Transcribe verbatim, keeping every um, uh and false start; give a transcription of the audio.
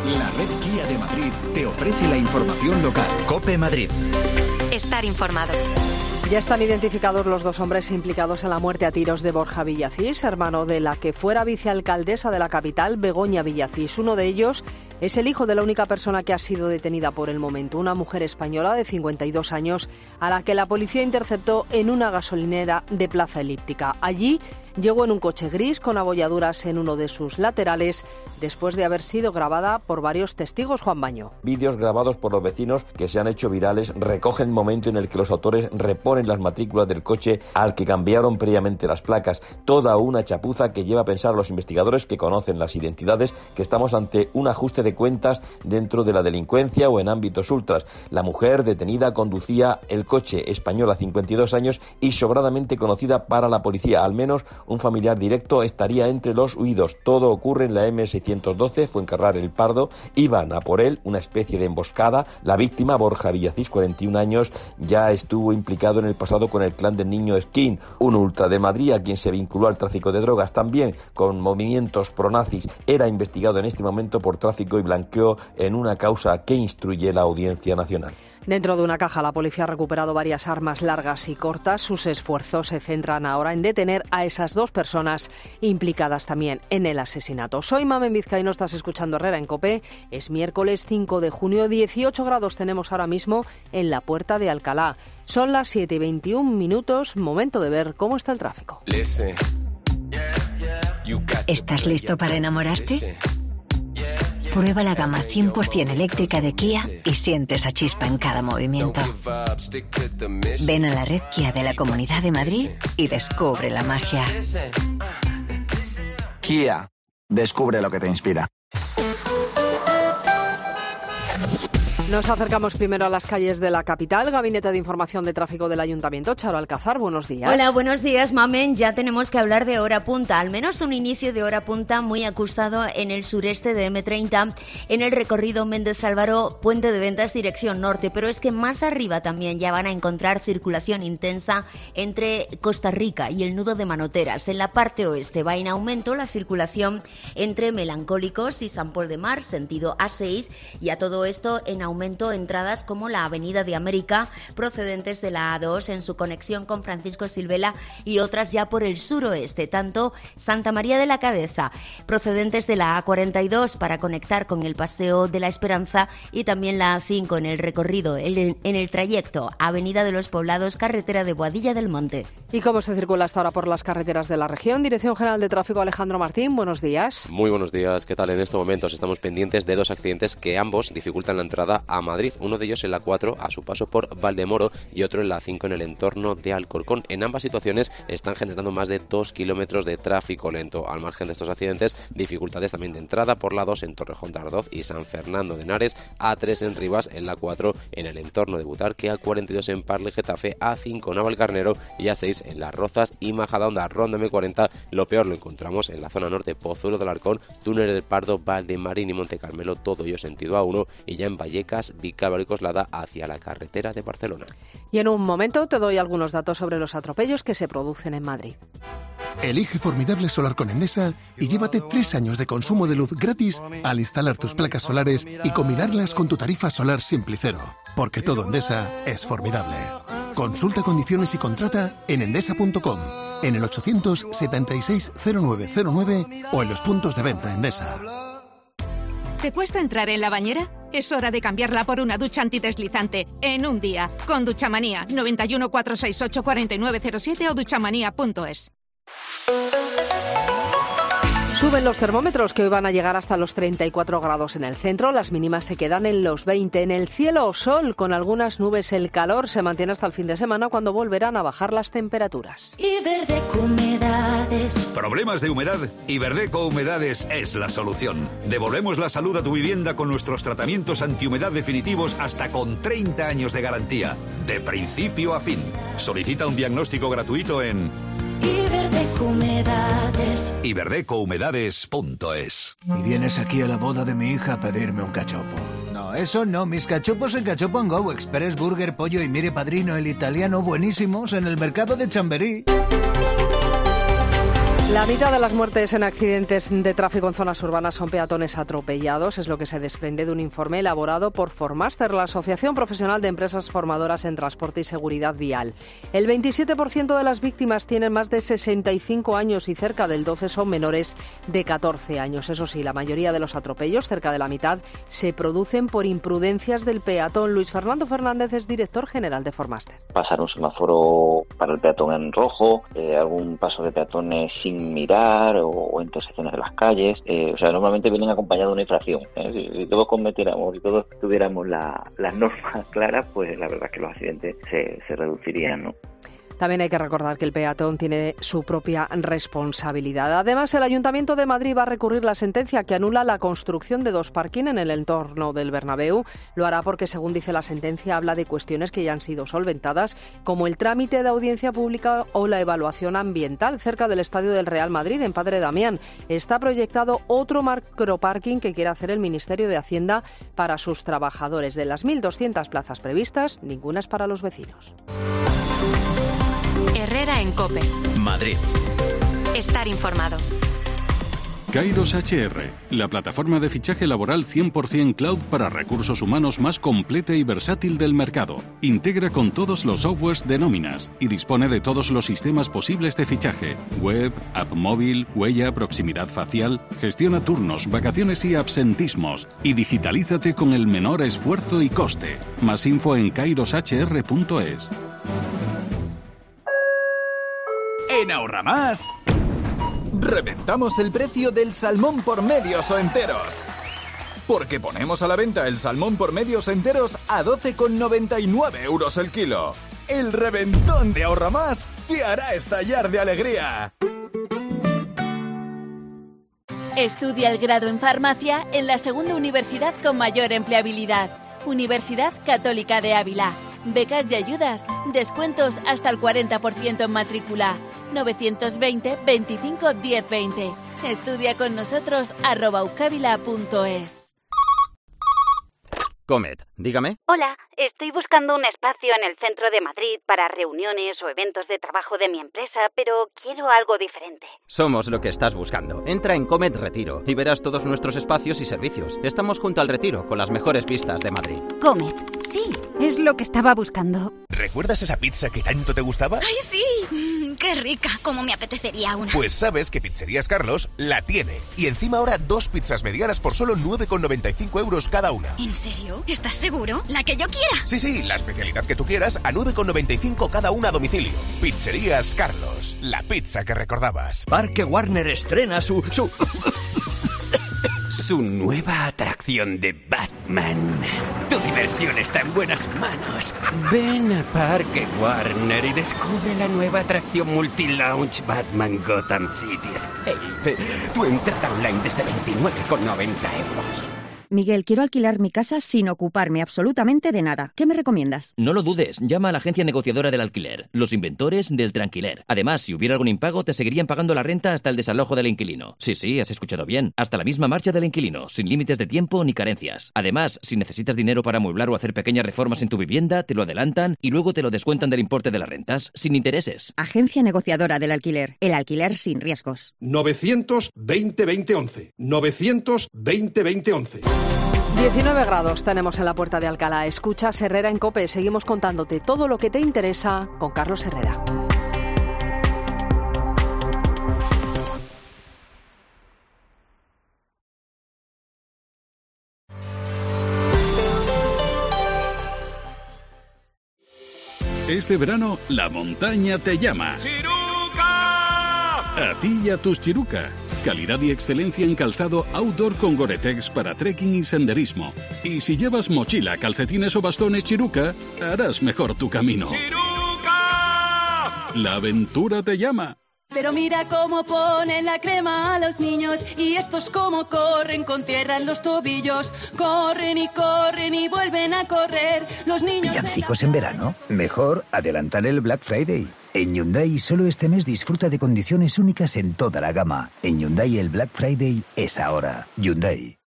La red Kia de Madrid te ofrece la información local. COPE Madrid. Estar informado. Ya están identificados los dos hombres implicados en la muerte a tiros de Borja Villacís, hermano de la que fuera vicealcaldesa de la capital, Begoña Villacís. Uno de ellos es el hijo de la única persona que ha sido detenida por el momento, una mujer española de cincuenta y dos años, a la que la policía interceptó en una gasolinera de Plaza Elíptica. Allí llegó en un coche gris con abolladuras en uno de sus laterales, después de haber sido grabada por varios testigos. Juan Baño. Vídeos grabados por los vecinos que se han hecho virales recogen el momento en el que los autores reponen las matrículas del coche al que cambiaron previamente las placas. Toda una chapuza que lleva a pensar a los investigadores que conocen las identidades que estamos ante un ajuste de cuentas dentro de la delincuencia o en ámbitos ultras. La mujer detenida conducía el coche, española, cincuenta y dos años y sobradamente conocida para la policía. Al menos un familiar directo estaría entre los huidos. Todo ocurre en la eme seiscientos doce, Fuencarral El Pardo. Iban a por él, una especie de emboscada. La víctima, Borja Villacís, cuarenta y un años, ya estuvo implicado en el pasado con el clan del Niño Esquín, un ultra de Madrid a quien se vinculó al tráfico de drogas, también con movimientos pronazis. Era investigado en este momento por tráfico y blanqueo en una causa que instruye la Audiencia Nacional. Dentro de una caja, la policía ha recuperado varias armas largas y cortas. Sus esfuerzos se centran ahora en detener a esas dos personas implicadas también en el asesinato. Soy Mamen Vizcaíno, estás escuchando Herrera en COPE. Es miércoles cinco de junio, dieciocho grados tenemos ahora mismo en la Puerta de Alcalá. Son las siete y veintiún minutos, momento de ver cómo está el tráfico. ¿Estás listo para enamorarte? Prueba la gama cien por ciento eléctrica de Kia y siente esa chispa en cada movimiento. Ven a la red Kia de la Comunidad de Madrid y descubre la magia. Kia, descubre lo que te inspira. Nos acercamos primero a las calles de la capital. Gabinete de Información de Tráfico del Ayuntamiento. Charo Alcázar, buenos días. Hola, buenos días, Mamen. Ya tenemos que hablar de hora punta, al menos un inicio de hora punta muy acusado en el sureste de eme treinta, en el recorrido Méndez Álvaro, Puente de Ventas, dirección norte. Pero es que más arriba también ya van a encontrar circulación intensa entre Costa Rica y el nudo de Manoteras. En la parte oeste va en aumento la circulación entre Melancólicos y San Pol de Mar, sentido A seis, y a todo esto en aumento entradas como la Avenida de América, procedentes de la A dos en su conexión con Francisco Silvela, y otras ya por el suroeste, tanto Santa María de la Cabeza, procedentes de la A cuarenta y dos para conectar con el Paseo de la Esperanza, y también la A cinco en el recorrido, en el trayecto Avenida de los Poblados, carretera de Boadilla del Monte. ¿Y cómo se circula hasta ahora por las carreteras de la región? Dirección General de Tráfico, Alejandro Martín, buenos días. Muy buenos días, ¿qué tal? En estos momentos estamos pendientes de dos accidentes que ambos dificultan la entrada a Madrid, uno de ellos en la cuatro a su paso por Valdemoro y otro en la cinco en el entorno de Alcorcón. En ambas situaciones están generando más de dos kilómetros de tráfico lento. Al margen de estos accidentes, dificultades también de entrada por la dos en Torrejón de Ardoz y San Fernando de Henares, A tres en Rivas, en la cuatro en el entorno de Butarque, A cuarenta y dos en Parle Getafe, A cinco en Navalcarnero y A seis en Las Rozas y Majadahonda. Ronda eme cuarenta, lo peor lo encontramos en la zona norte, Pozuelo del Arcón, Túnel del Pardo, Valdemarín y Monte Carmelo, todo ello sentido A uno, y ya en Vallecas, Vicálvaro y Coslada hacia la carretera de Barcelona. Y en un momento te doy algunos datos sobre los atropellos que se producen en Madrid. Elige Formidable Solar con Endesa y llévate tres años de consumo de luz gratis al instalar tus placas solares y combinarlas con tu tarifa solar Simplicero. Porque todo Endesa es formidable. Consulta condiciones y contrata en endesa punto com, en el ochocientos setenta y seis cero nueve cero nueve o en los puntos de venta Endesa. ¿Te cuesta entrar en la bañera? Es hora de cambiarla por una ducha antideslizante en un día. Con Duchamanía, noventa y uno, cuatrocientos sesenta y ocho, cuarenta y nueve cero siete o duchamanía punto es. Suben los termómetros, que hoy van a llegar hasta los treinta y cuatro grados en el centro. Las mínimas se quedan en los veinte. En el cielo, sol con algunas nubes. El calor se mantiene hasta el fin de semana, cuando volverán a bajar las temperaturas. Iberdeco Humedades. ¿Problemas de humedad? Iberdeco Humedades es la solución. Devolvemos la salud a tu vivienda con nuestros tratamientos antihumedad definitivos hasta con treinta años de garantía. De principio a fin. Solicita un diagnóstico gratuito en Iberdeco Humedades. iberdeco humedades punto es. Y vienes aquí a la boda de mi hija a pedirme un cachopo. No, eso no. Mis cachopos en Cachopo and Go, Express, Burger, Pollo y Mire Padrino, el italiano, buenísimos, en el mercado de Chamberí. La mitad de las muertes en accidentes de tráfico en zonas urbanas son peatones atropellados, es lo que se desprende de un informe elaborado por Formaster, la Asociación Profesional de Empresas Formadoras en Transporte y Seguridad Vial. El veintisiete por ciento de las víctimas tienen más de sesenta y cinco años y cerca del doce por ciento son menores de catorce años. Eso sí, la mayoría de los atropellos, cerca de la mitad, se producen por imprudencias del peatón. Luis Fernando Fernández es director general de Formaster. Pasar un semáforo para el peatón en rojo, eh, algún paso de peatones sin mirar o, o intersecciones de las calles, eh, o sea, normalmente vienen acompañados de una infracción. ¿eh? Si, si todos cometiéramos, si todos tuviéramos la, las normas claras, pues la verdad es que los accidentes se, se reducirían, ¿no? También hay que recordar que el peatón tiene su propia responsabilidad. Además, el Ayuntamiento de Madrid va a recurrir la sentencia que anula la construcción de dos parking en el entorno del Bernabéu. Lo hará porque, según dice la sentencia, habla de cuestiones que ya han sido solventadas, como el trámite de audiencia pública o la evaluación ambiental. Cerca del estadio del Real Madrid, en Padre Damián, está proyectado otro macroparking que quiere hacer el Ministerio de Hacienda para sus trabajadores. De las mil doscientas plazas previstas, ninguna es para los vecinos. Herrera en COPE. Madrid. Estar informado. Kairos H R, la plataforma de fichaje laboral cien por ciento cloud para recursos humanos más completa y versátil del mercado. Integra con todos los softwares de nóminas y dispone de todos los sistemas posibles de fichaje: web, app móvil, huella, proximidad facial. Gestiona turnos, vacaciones y absentismos y digitalízate con el menor esfuerzo y coste. Más info en kairos h r punto es. En Ahorramás, reventamos el precio del salmón por medios o enteros. Porque ponemos a la venta el salmón por medios enteros a doce con noventa y nueve euros el kilo. El reventón de Ahorramás te hará estallar de alegría. Estudia el grado en farmacia en la segunda universidad con mayor empleabilidad. Universidad Católica de Ávila. Becas y ayudas, descuentos hasta el cuarenta por ciento en matrícula. novecientos veinte veinticinco diez veinte. Estudia con nosotros arroba ucavila punto es. Comet, dígame. Hola, estoy buscando un espacio en el centro de Madrid para reuniones o eventos de trabajo de mi empresa, pero quiero algo diferente. Somos lo que estás buscando. Entra en Comet Retiro y verás todos nuestros espacios y servicios. Estamos junto al Retiro, con las mejores vistas de Madrid. Comet, sí, es lo que estaba buscando. ¿Recuerdas esa pizza que tanto te gustaba? ¡Ay, sí! Mm, ¡Qué rica! ¿Cómo me apetecería una? Pues sabes que Pizzerías Carlos la tiene. Y encima ahora dos pizzas medianas por solo nueve con noventa y cinco euros cada una. ¿En serio? ¿Estás seguro? ¿La que yo quiera? Sí, sí, la especialidad que tú quieras a nueve con noventa y cinco cada una a domicilio. Pizzerías Carlos, la pizza que recordabas. Parque Warner estrena su... su... su nueva atracción de Batman. Tu diversión está en buenas manos. Ven a Parque Warner y descubre la nueva atracción multi-launch Batman Gotham City Escape. Tu entrada online desde veintinueve con noventa euros. Miguel, quiero alquilar mi casa sin ocuparme absolutamente de nada. ¿Qué me recomiendas? No lo dudes, llama a la agencia negociadora del alquiler, los inventores del tranquiler. Además, si hubiera algún impago, te seguirían pagando la renta hasta el desalojo del inquilino. Sí, sí, has escuchado bien. Hasta la misma marcha del inquilino, sin límites de tiempo ni carencias. Además, si necesitas dinero para amueblar o hacer pequeñas reformas en tu vivienda, te lo adelantan y luego te lo descuentan del importe de las rentas, sin intereses. Agencia negociadora del alquiler. El alquiler sin riesgos. novecientos veinte veinte once. novecientos veinte veinte once. diecinueve grados tenemos en la Puerta de Alcalá. Escuchas Herrera en COPE. Seguimos contándote todo lo que te interesa con Carlos Herrera. Este verano, la montaña te llama. A ti y a tus Chiruca. Calidad y excelencia en calzado outdoor con Gore-Tex para trekking y senderismo. Y si llevas mochila, calcetines o bastones Chiruca, harás mejor tu camino. ¡Chiruca! La aventura te llama. Pero mira cómo ponen la crema a los niños y estos cómo corren con tierra en los tobillos. Corren y corren y vuelven a correr. Los niños... ¿Villancicos en verano? Mejor adelantar el Black Friday. En Hyundai solo este mes disfruta de condiciones únicas en toda la gama. En Hyundai el Black Friday es ahora. Hyundai.